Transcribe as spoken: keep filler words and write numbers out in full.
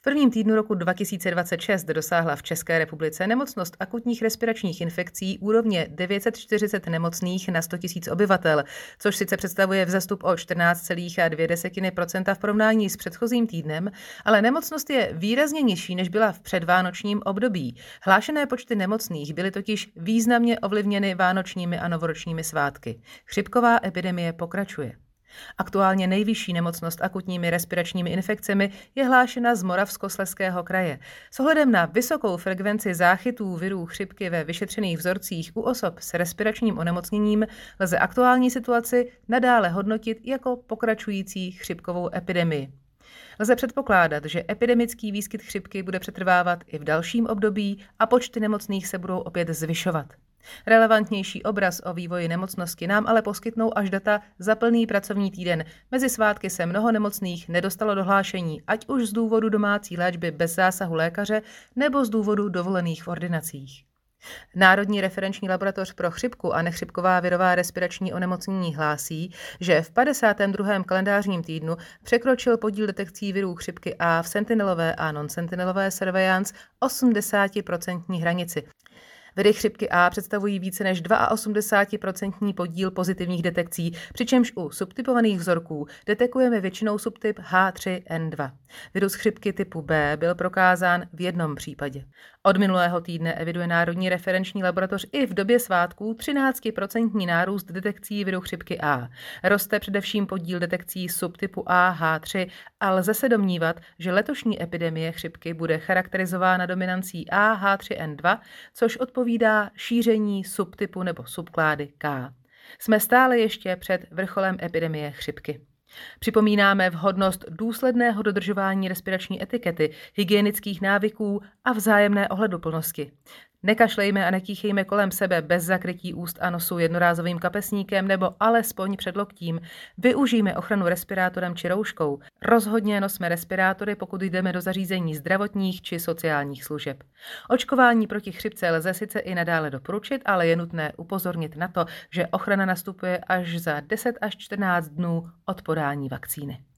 V prvním týdnu roku dva tisíce dvacet šest dosáhla v České republice nemocnost akutních respiračních infekcí úrovně devět set čtyřicet nemocných na sto tisíc obyvatel, což sice představuje vzestup o čtrnáct celá dvě procenta v porovnání s předchozím týdnem, ale nemocnost je výrazně nižší, než byla v předvánočním období. Hlášené počty nemocných byly totiž významně ovlivněny vánočními a novoročními svátky. Chřipková epidemie pokračuje. Aktuálně nejvyšší nemocnost akutními respiračními infekcemi je hlášena z Moravskoslezského kraje. S ohledem na vysokou frekvenci záchytů virů chřipky ve vyšetřených vzorcích u osob s respiračním onemocněním lze aktuální situaci nadále hodnotit jako pokračující chřipkovou epidemii. Lze předpokládat, že epidemický výskyt chřipky bude přetrvávat i v dalším období a počty nemocných se budou opět zvyšovat. Relevantnější obraz o vývoji nemocnosti nám ale poskytnou až data za plný pracovní týden. Mezi svátky se mnoho nemocných nedostalo do hlášení, ať už z důvodu domácí léčby bez zásahu lékaře nebo z důvodu dovolených v ordinacích. Národní referenční laboratoř pro chřipku a nechřipková virová respirační onemocnění hlásí, že v padesátém druhém kalendářním týdnu překročil podíl detekcí virů chřipky A v sentinelové a non-sentinelové surveillance osmdesát procent hranici. Viry chřipky A představují více než osmdesát dva procent podíl pozitivních detekcí, přičemž u subtypovaných vzorků detekujeme většinou subtyp H tři N dva. Virus chřipky typu B byl prokázán v jednom případě. Od minulého týdne eviduje Národní referenční laboratoř i v době svátků třináct procent nárůst detekcí viru chřipky A. Roste především podíl detekcí subtypu A H tři a lze se domnívat, že letošní epidemie chřipky bude charakterizována dominancí A H tři N dva, což odpovídá šíření subtypu nebo subklády K. Jsme stále ještě před vrcholem epidemie chřipky. Připomínáme vhodnost důsledného dodržování respirační etikety, hygienických návyků a vzájemné ohleduplnosti. Nekašlejme a nekýchejme kolem sebe bez zakrytí úst a nosu jednorázovým kapesníkem nebo alespoň předloktím. Využijme ochranu respirátorem či rouškou. Rozhodně nosme respirátory, pokud jdeme do zařízení zdravotních či sociálních služeb. Očkování proti chřipce lze sice i nadále doporučit, ale je nutné upozornit na to, že ochrana nastupuje až za deset až čtrnáct dnů od podání vakcíny.